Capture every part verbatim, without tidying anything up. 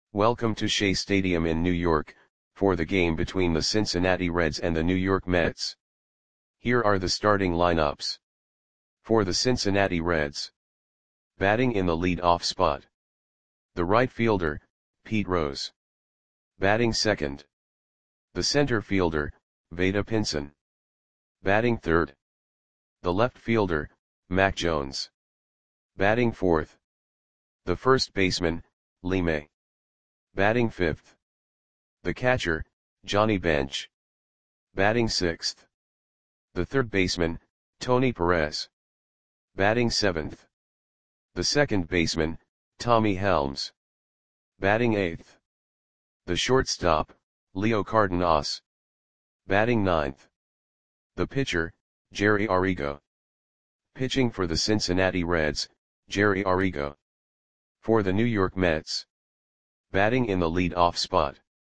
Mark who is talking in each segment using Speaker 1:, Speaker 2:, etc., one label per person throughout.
Speaker 1: Welcome to Shea Stadium in New York, for the game between the Cincinnati Reds and the New York Mets. Here are the starting lineups. For the Cincinnati Reds. Batting in the lead-off spot. The right fielder, Pete Rose. Batting second. The center fielder, Vada Pinson. Batting third. The left fielder, Mac Jones. Batting fourth. The first baseman, Lee May. Batting fifth. The catcher, Johnny Bench. Batting sixth. The third baseman, Tony Perez. Batting seventh. The second baseman, Tommy Helms. Batting eighth. The shortstop, Leo Cardenas. Batting ninth. The pitcher, Jerry Arrigo. Pitching for the Cincinnati Reds, Jerry Arrigo. For the New York Mets. Batting in the lead-off spot.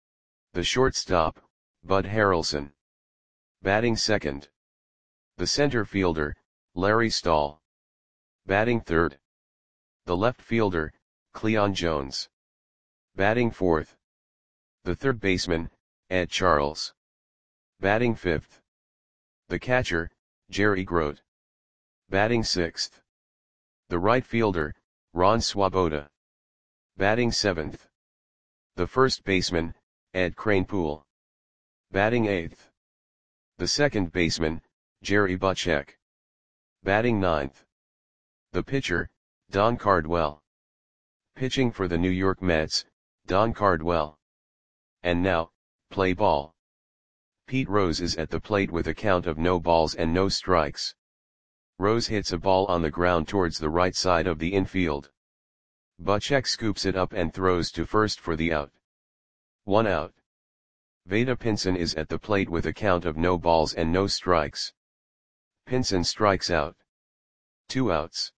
Speaker 1: The shortstop, Bud Harrelson. Batting second. The center fielder, Larry Stahl. Batting third. The left fielder, Cleon Jones. Batting fourth. The third baseman, Ed Charles. Batting fifth. The catcher, Jerry Grote. Batting sixth. The right fielder, Ron Swoboda. Batting seventh. The first baseman, Ed Kranepool. Batting eighth. The second baseman, Jerry Butchek. Batting ninth. The pitcher, Don Cardwell. Pitching for the New York Mets, Don Cardwell. And now, play ball. Pete Rose is at the plate with a count of no balls and no strikes. Rose hits a ball on the ground towards the right side of the infield. Butchek scoops it up and throws to first for the out. One out. Vada Pinson is at the plate with a count of no balls and no strikes. Pinson strikes out. Two outs.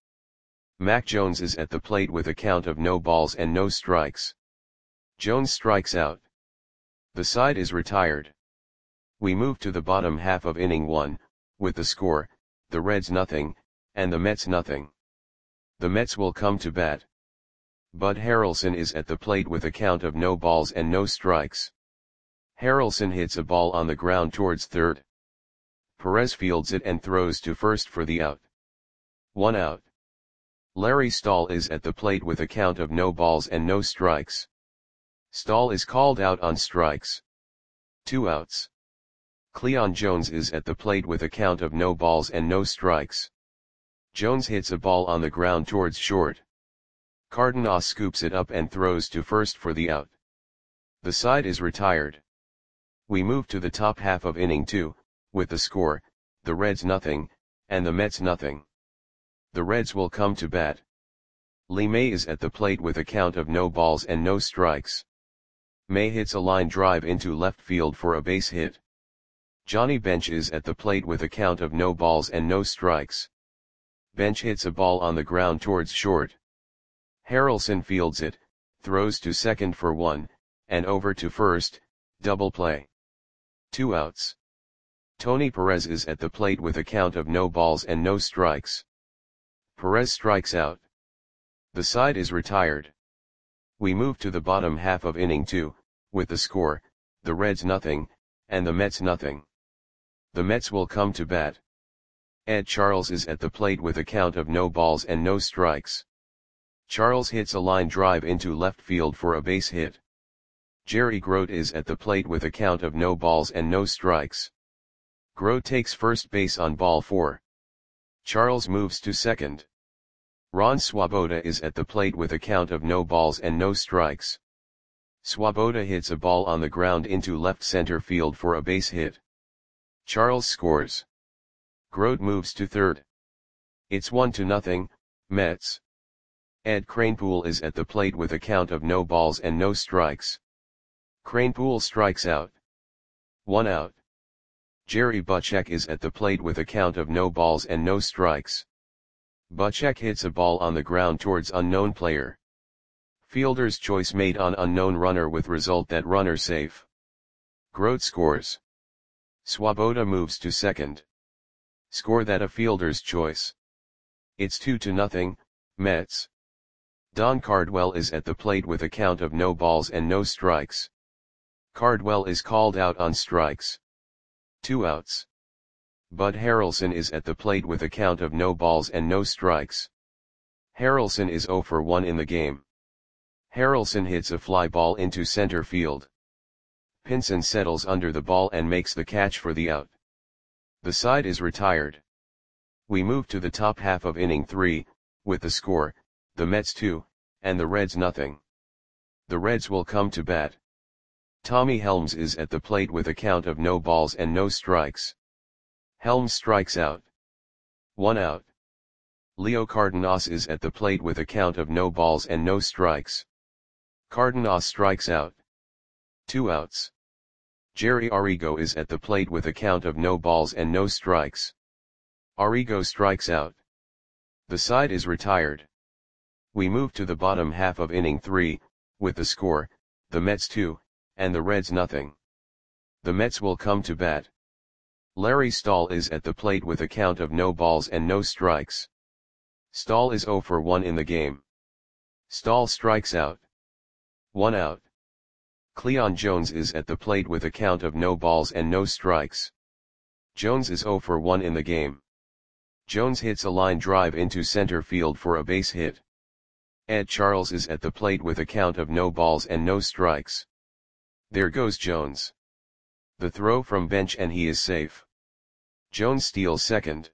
Speaker 1: Mac Jones is at the plate with a count of no balls and no strikes. Jones strikes out. The side is retired. We move to the bottom half of inning one, with the score, the Reds nothing, and the Mets nothing. The Mets will come to bat. Bud Harrelson is at the plate with a count of no balls and no strikes. Harrelson hits a ball on the ground towards third. Perez fields it and throws to first for the out. One out. Larry Stahl is at the plate with a count of no balls and no strikes. Stahl is called out on strikes. Two outs. Cleon Jones is at the plate with a count of no balls and no strikes. Jones hits a ball on the ground towards short. Cardenas scoops it up and throws to first for the out. The side is retired. We move to the top half of inning two, with the score, the Reds nothing, and the Mets nothing. The Reds will come to bat. Lee May is at the plate with a count of no balls and no strikes. May hits a line drive into left field for a base hit. Johnny Bench is at the plate with a count of no balls and no strikes. Bench hits a ball on the ground towards short. Harrelson fields it, throws to second for one, and over to first, double play. Two outs. Tony Perez is at the plate with a count of no balls and no strikes. Perez strikes out. The side is retired. We move to the bottom half of inning two, with the score, the Reds nothing, and the Mets nothing. The Mets will come to bat. Ed Charles is at the plate with a count of no balls and no strikes. Charles hits a line drive into left field for a base hit. Jerry Grote is at the plate with a count of no balls and no strikes. Grote takes first base on ball four. Charles moves to second. Ron Swoboda is at the plate with a count of no balls and no strikes. Swoboda hits a ball on the ground into left center field for a base hit. Charles scores. Grote moves to third. It's one to nothing, Mets. Ed Kranepool is at the plate with a count of no balls and no strikes. Kranepool strikes out. One out. Jerry Butchek is at the plate with a count of no balls and no strikes. Butchek hits a ball on the ground towards unknown player. Fielder's choice made on unknown runner with result that runner safe. Grote scores. Swoboda moves to second. Score that a fielder's choice. It's two to nothing, Mets. Don Cardwell is at the plate with a count of no balls and no strikes. Cardwell is called out on strikes. Two outs. Bud Harrelson is at the plate with a count of no balls and no strikes. Harrelson is oh for one in the game. Harrelson hits a fly ball into center field. Pinson settles under the ball and makes the catch for the out. The side is retired. We move to the top half of inning three, with the score, the Mets two, and the Reds nothing. The Reds will come to bat. Tommy Helms is at the plate with a count of no balls and no strikes. Helms strikes out. One out. Leo Cardenas is at the plate with a count of no balls and no strikes. Cardenas strikes out. Two outs. Jerry Arrigo is at the plate with a count of no balls and no strikes. Arrigo strikes out. The side is retired. We move to the bottom half of inning three, with the score, the Mets two, and the Reds nothing. The Mets will come to bat. Larry Stahl is at the plate with a count of no balls and no strikes. Stahl is oh for one in the game. Stahl strikes out. One out. Cleon Jones is at the plate with a count of no balls and no strikes. Jones is oh for one in the game. Jones hits a line drive into center field for a base hit. Ed Charles is at the plate with a count of no balls and no strikes. There goes Jones. The throw from bench and he is safe. Jones steals second.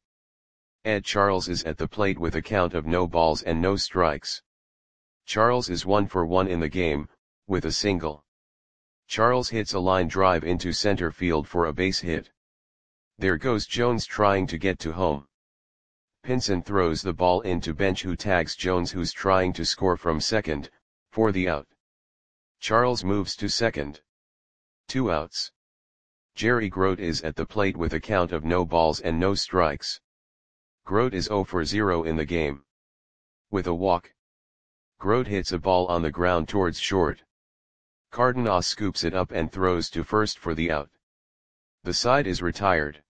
Speaker 1: Ed Charles is at the plate with a count of no balls and no strikes. Charles is one for one in the game, with a single. Charles hits a line drive into center field for a base hit. There goes Jones trying to get to home. Pinson throws the ball into bench who tags Jones who's trying to score from second, for the out. Charles moves to second. Two outs. Jerry Grote is at the plate with a count of no balls and no strikes. Grote is oh for zero in the game. With a walk. Grote hits a ball on the ground towards short. Cardenas scoops it up and throws to first for the out. The side is retired.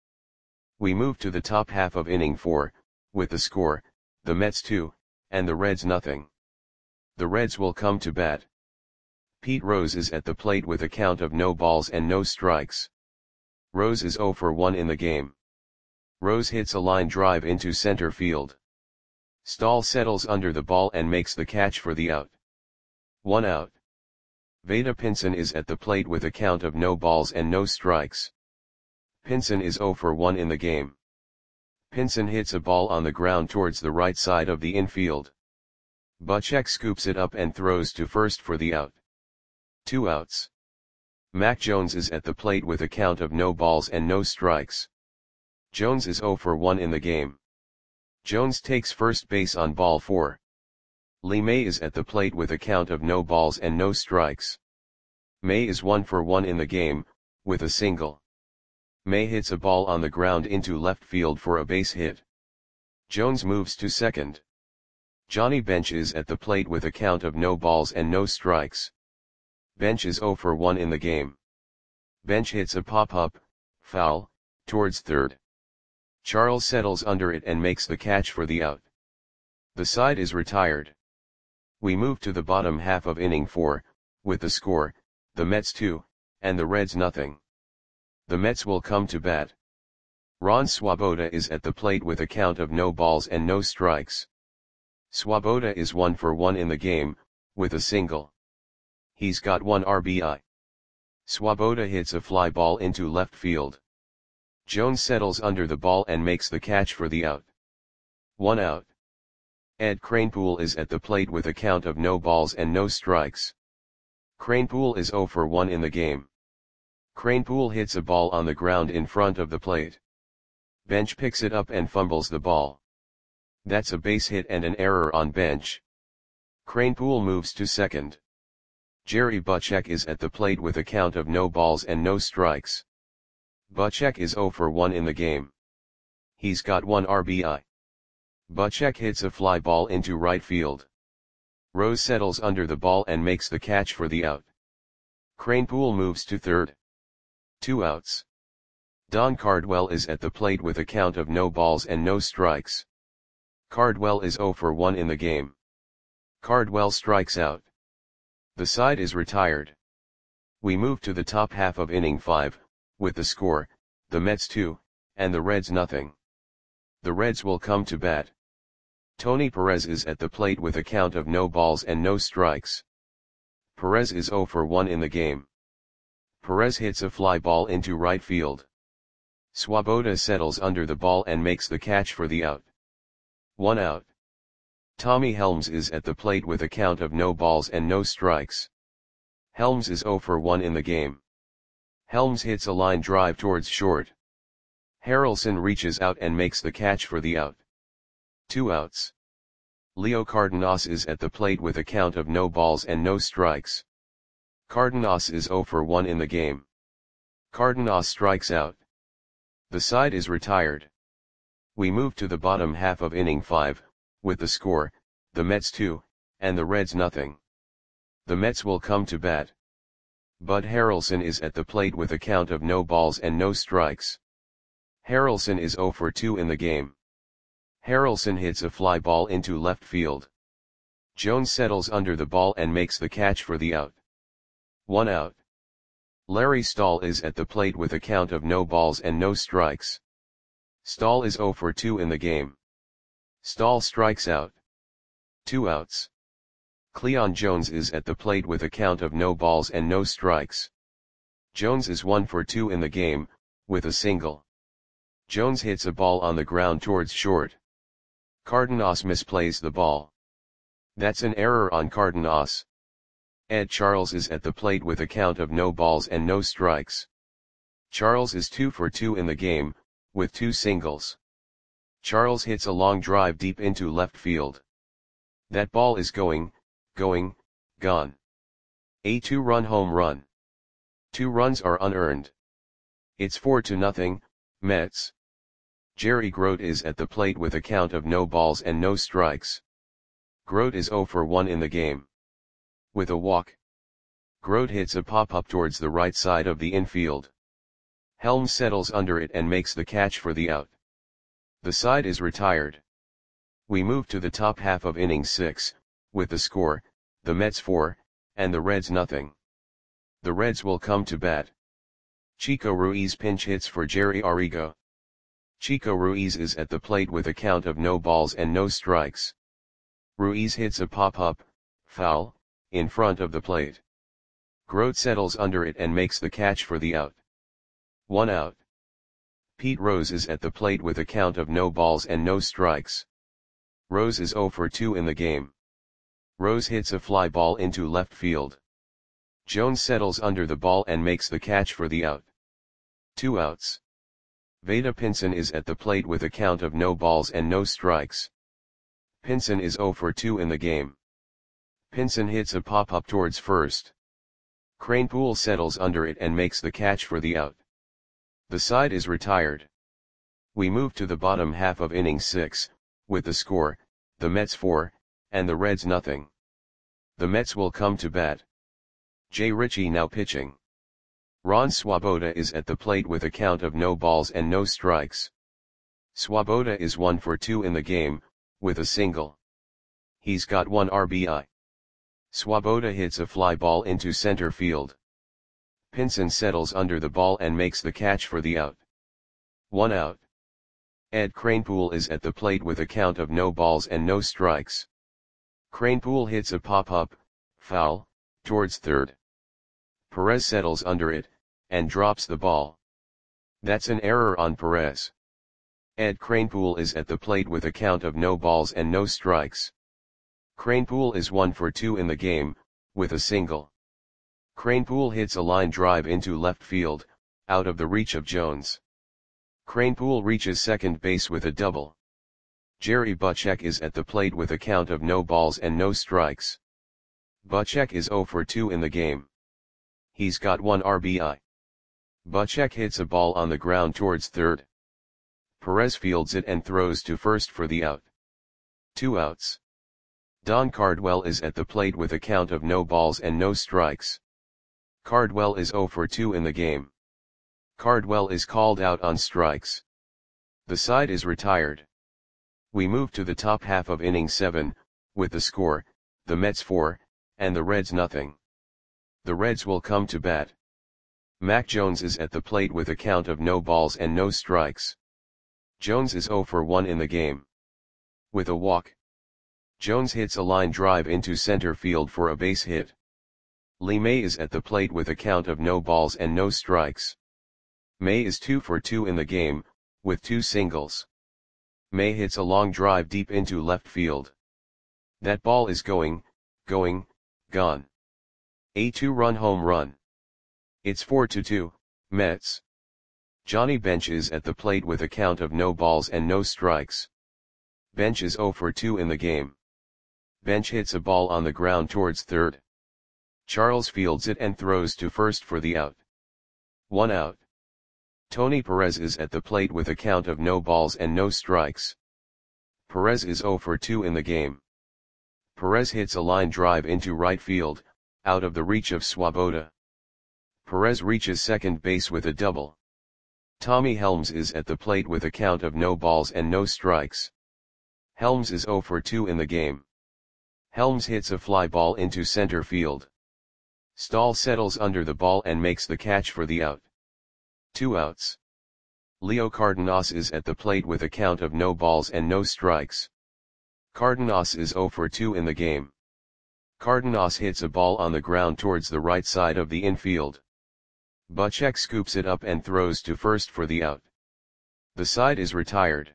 Speaker 1: We move to the top half of inning four, with the score, the Mets two, and the Reds nothing. The Reds will come to bat. Pete Rose is at the plate with a count of no balls and no strikes. Rose is oh for one in the game. Rose hits a line drive into center field. Stahl settles under the ball and makes the catch for the out. One out. Vada Pinson is at the plate with a count of no balls and no strikes. Pinson is oh for one in the game. Pinson hits a ball on the ground towards the right side of the infield. Buchek scoops it up and throws to first for the out. Two outs. Mac Jones is at the plate with a count of no balls and no strikes. Jones is oh for one in the game. Jones takes first base on ball four. Lee May is at the plate with a count of no balls and no strikes. May is one for one in the game, with a single. May hits a ball on the ground into left field for a base hit. Jones moves to second. Johnny Bench is at the plate with a count of no balls and no strikes. Bench is oh for one in the game. Bench hits a pop-up, foul, towards third. Charles settles under it and makes the catch for the out. The side is retired. We move to the bottom half of inning four, with the score, the Mets two, and the Reds nothing. The Mets will come to bat. Ron Swoboda is at the plate with a count of no balls and no strikes. Swoboda is one for one in the game, with a single. He's got one R B I. Swoboda hits a fly ball into left field. Jones settles under the ball and makes the catch for the out. One out. Ed Kranepool is at the plate with a count of no balls and no strikes. Kranepool is oh for one in the game. Kranepool hits a ball on the ground in front of the plate. Bench picks it up and fumbles the ball. That's a base hit and an error on Bench. Kranepool moves to second. Jerry Buchek is at the plate with a count of no balls and no strikes. Buchek is oh for one in the game. He's got one R B I. Buchek hits a fly ball into right field. Rose settles under the ball and makes the catch for the out. Kranepool moves to third. Two outs. Don Cardwell is at the plate with a count of no balls and no strikes. Cardwell is oh for one in the game. Cardwell strikes out. The side is retired. We move to the top half of inning five, with the score, the Mets two, and the Reds nothing. The Reds will come to bat. Tony Perez is at the plate with a count of no balls and no strikes. Perez is zero for one in the game. Perez hits a fly ball into right field. Swoboda settles under the ball and makes the catch for the out. One out. Tommy Helms is at the plate with a count of no balls and no strikes. Helms is zero for one in the game. Helms hits a line drive towards short. Harrelson reaches out and makes the catch for the out. Two outs. Leo Cardenas is at the plate with a count of no balls and no strikes. Cardenas is zero for one in the game. Cardenas strikes out. The side is retired. We move to the bottom half of inning five, with the score, the Mets two, and the Reds nothing. The Mets will come to bat. Bud Harrelson is at the plate with a count of no balls and no strikes. Harrelson is zero for two in the game. Harrelson hits a fly ball into left field. Jones settles under the ball and makes the catch for the out. One out. Larry Stahl is at the plate with a count of no balls and no strikes. Stahl is zero for two in the game. Stahl strikes out. Two outs. Cleon Jones is at the plate with a count of no balls and no strikes. Jones is one for two in the game, with a single. Jones hits a ball on the ground towards short. Cardenas misplays the ball. That's an error on Cardenas. Ed Charles is at the plate with a count of no balls and no strikes. Charles is two for two in the game, with two singles. Charles hits a long drive deep into left field. That ball is going, going, gone. A two-run home run. Two runs are unearned. It's four to nothing, Mets. Jerry Grote is at the plate with a count of no balls and no strikes. Grote is zero for one in the game. With a walk. Grote hits a pop-up towards the right side of the infield. Helms settles under it and makes the catch for the out. The side is retired. We move to the top half of inning six, with the score, the Mets four, and the Reds nothing. The Reds will come to bat. Chico Ruiz pinch hits for Jerry Arrigo. Chico Ruiz is at the plate with a count of no balls and no strikes. Ruiz hits a pop-up, foul, in front of the plate. Grote settles under it and makes the catch for the out. One out. Pete Rose is at the plate with a count of no balls and no strikes. Rose is zero for two in the game. Rose hits a fly ball into left field. Jones settles under the ball and makes the catch for the out. Two outs. Vada Pinson is at the plate with a count of no balls and no strikes. Pinson is zero for two in the game. Pinson hits a pop-up towards first. Kranepool settles under it and makes the catch for the out. The side is retired. We move to the bottom half of inning six, with the score, the Mets four, and the Reds nothing. The Mets will come to bat. Jay Ritchie now pitching. Ron Swoboda is at the plate with a count of no balls and no strikes. Swoboda is one for two in the game, with a single. He's got one R B I. Swoboda hits a fly ball into center field. Pinson settles under the ball and makes the catch for the out. One out. Ed Kranepool is at the plate with a count of no balls and no strikes. Kranepool hits a pop-up, foul, towards third. Perez settles under it, and drops the ball. That's an error on Perez. Ed Kranepool is at the plate with a count of no balls and no strikes. Kranepool is one for two in the game, with a single. Kranepool hits a line drive into left field, out of the reach of Jones. Kranepool reaches second base with a double. Jerry Butchek is at the plate with a count of no balls and no strikes. Butchek is zero for two in the game. He's got one R B I. Butchek hits a ball on the ground towards third. Perez fields it and throws to first for the out. Two outs. Don Cardwell is at the plate with a count of no balls and no strikes. Cardwell is zero for two in the game. Cardwell is called out on strikes. The side is retired. We move to the top half of inning seven, with the score, the Mets four, and the Reds nothing. The Reds will come to bat. Mac Jones is at the plate with a count of no balls and no strikes. Jones is oh for one in the game. With a walk. Jones hits a line drive into center field for a base hit. Lee May is at the plate with a count of no balls and no strikes. May is two for two in the game, with two singles. May hits a long drive deep into left field. That ball is going, going, gone. A two-run home run. It's four to two, Mets. Johnny Bench is at the plate with a count of no balls and no strikes. Bench is oh for two in the game. Bench hits a ball on the ground towards third. Charles fields it and throws to first for the out. One out. Tony Perez is at the plate with a count of no balls and no strikes. Perez is oh for two in the game. Perez hits a line drive into right field, out of the reach of Swoboda. Perez reaches second base with a double. Tommy Helms is at the plate with a count of no balls and no strikes. Helms is oh for two in the game. Helms hits a fly ball into center field. Stahl settles under the ball and makes the catch for the out. Two outs. Leo Cardenas is at the plate with a count of no balls and no strikes. Cardenas is oh for two in the game. Cardenas hits a ball on the ground towards the right side of the infield. Butchek scoops it up and throws to first for the out. The side is retired.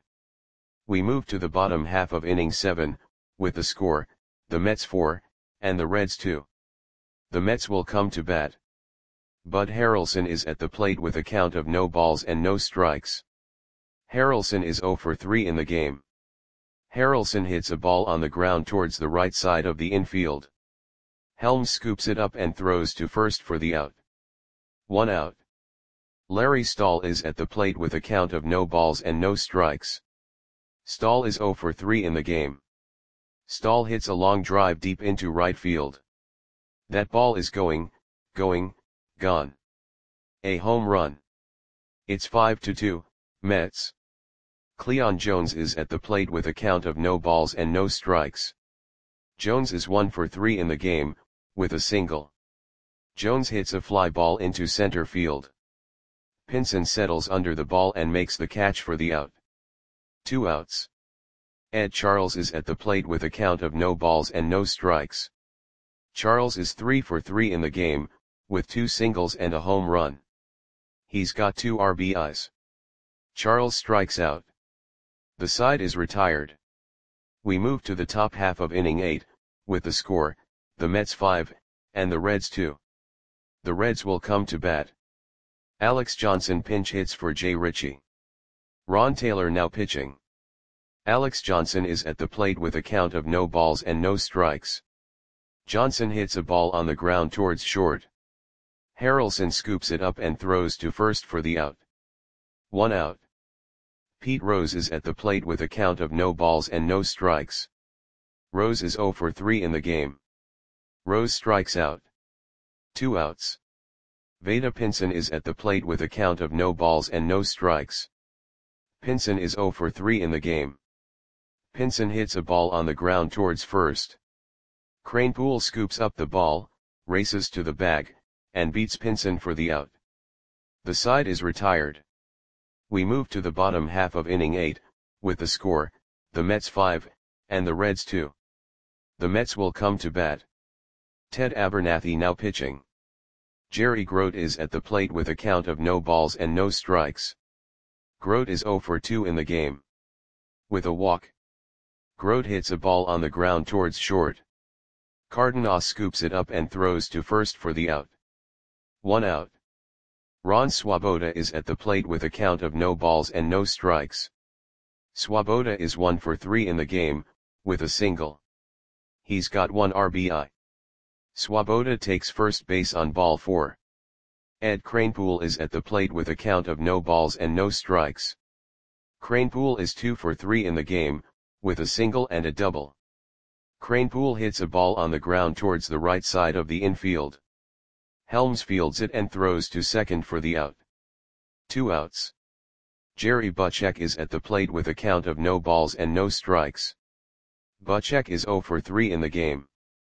Speaker 1: We move to the bottom half of inning seven, with the score, the Mets four, and the Reds two. The Mets will come to bat. Bud Harrelson is at the plate with a count of no balls and no strikes. Harrelson is oh for three in the game. Harrelson hits a ball on the ground towards the right side of the infield. Helms scoops it up and throws to first for the out. One out. Larry Stahl is at the plate with a count of no balls and no strikes. Stahl is oh for three in the game. Stahl hits a long drive deep into right field. That ball is going, going, gone. A home run. It's five to two, Mets. Cleon Jones is at the plate with a count of no balls and no strikes. Jones is one for three in the game, with a single. Jones hits a fly ball into center field. Pinson settles under the ball and makes the catch for the out. Two outs. Ed Charles is at the plate with a count of no balls and no strikes. Charles is three for three in the game, with two singles and a home run. He's got two R B Is. Charles strikes out. The side is retired. We move to the top half of inning eight, with the score, the Mets five, and the Reds two. The Reds will come to bat. Alex Johnson pinch hits for Jay Ritchie. Ron Taylor now pitching. Alex Johnson is at the plate with a count of no balls and no strikes. Johnson hits a ball on the ground towards short. Harrelson scoops it up and throws to first for the out. One out. Pete Rose is at the plate with a count of no balls and no strikes. Rose is oh for three in the game. Rose strikes out. Two outs. Vada Pinson is at the plate with a count of no balls and no strikes. Pinson is oh for three in the game. Pinson hits a ball on the ground towards first. Kranepool scoops up the ball, races to the bag, and beats Pinson for the out. The side is retired. We move to the bottom half of inning eight, with the score, the Mets five, and the Reds two. The Mets will come to bat. Ted Abernathy now pitching. Jerry Grote is at the plate with a count of no balls and no strikes. Grote is oh for two in the game. With a walk. Grote hits a ball on the ground towards short. Cardenas scoops it up and throws to first for the out. One out. Ron Swoboda is at the plate with a count of no balls and no strikes. Swoboda is one for three in the game, with a single. He's got one R B I. Swoboda takes first base on ball four. Ed Kranepool is at the plate with a count of no balls and no strikes. Kranepool is two for three in the game, with a single and a double. Kranepool hits a ball on the ground towards the right side of the infield. Helms fields it and throws to second for the out. Two outs. Jerry Butchek is at the plate with a count of no balls and no strikes. Butchek is oh for three in the game.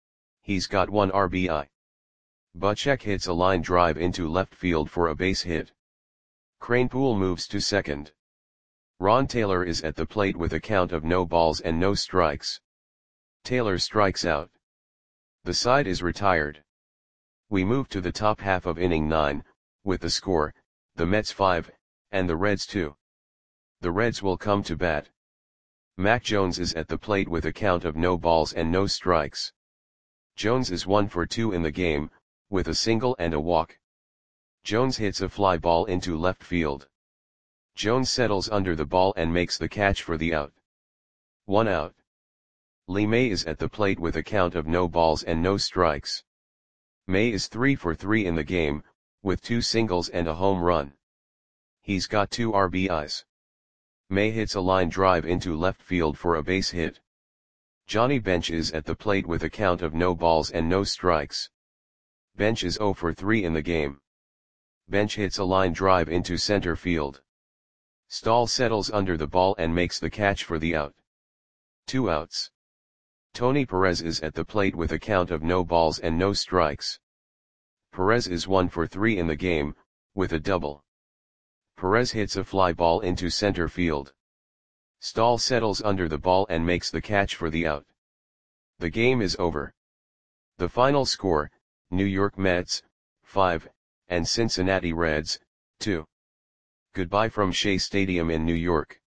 Speaker 1: He's got one R B I. Butchek hits a line drive into left field for a base hit. Kranepool moves to second. Ron Taylor is at the plate with a count of no balls and no strikes. Taylor strikes out. The side is retired. We move to the top half of inning nine, with the score, the Mets five, and the Reds two. The Reds will come to bat. Mac Jones is at the plate with a count of no balls and no strikes. Jones is one for two in the game, with a single and a walk. Jones hits a fly ball into left field. Jones settles under the ball and makes the catch for the out. One out. Lee May is at the plate with a count of no balls and no strikes. May is three for three in the game, with two singles and a home run. He's got two R B Is. May hits a line drive into left field for a base hit. Johnny Bench is at the plate with a count of no balls and no strikes. Bench is zero for three in the game. Bench hits a line drive into center field. Stahl settles under the ball and makes the catch for the out. Two outs. Tony Perez is at the plate with a count of no balls and no strikes. Perez is one for three in the game, with a double. Perez hits a fly ball into center field. Stahl settles under the ball and makes the catch for the out. The game is over. The final score, New York Mets, five, and Cincinnati Reds, two. Goodbye from Shea Stadium in New York.